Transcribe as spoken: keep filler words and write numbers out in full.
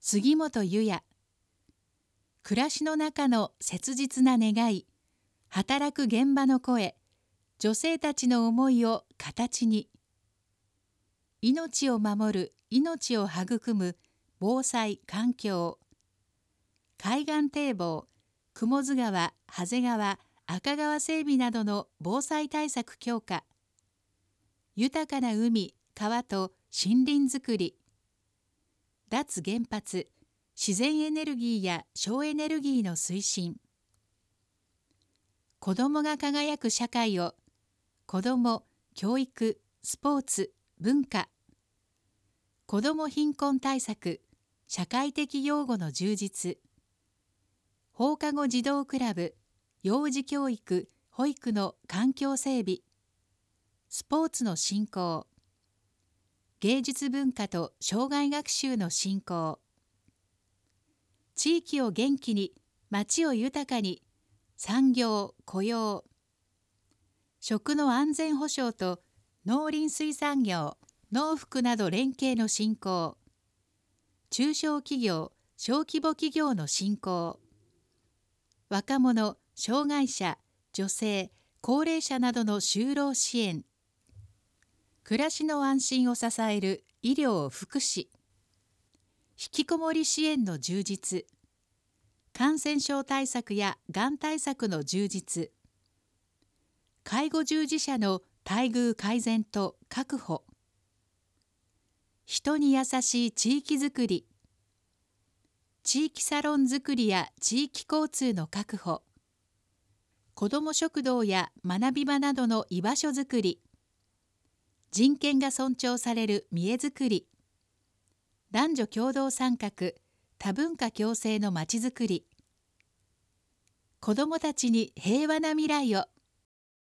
杉本裕也。暮らしの中の切実な願い、働く現場の声、女性たちの思いを形に。命を守る、命を育む防災環境。海岸堤防、雲出川、長谷川、赤川整備などの防災対策強化。豊かな海、川と森林づくり。脱原発、自然エネルギーや省エネルギーの推進。子どもが輝く社会を、子ども、教育、スポーツ、文化。子ども貧困対策、社会的養護の充実。放課後児童クラブ、幼児教育、保育の環境整備。スポーツの振興。芸術文化と生涯学習の振興。地域を元気に、町を豊かに、産業・雇用。食の安全保障と農林水産業、農福など連携の振興。中小企業、小規模企業の振興。若者、障害者、女性、高齢者などの就労支援。暮らしの安心を支える医療・福祉。ひきこもり支援の充実。感染症対策やがん対策の充実。介護従事者の待遇改善と確保。人に優しい地域づくり。地域サロンづくりや地域交通の確保。子ども食堂や学び場などの居場所づくり。人権が尊重される見えづくり。男女共同参画、多文化共生のまちづくり。子どもたちに平和な未来を。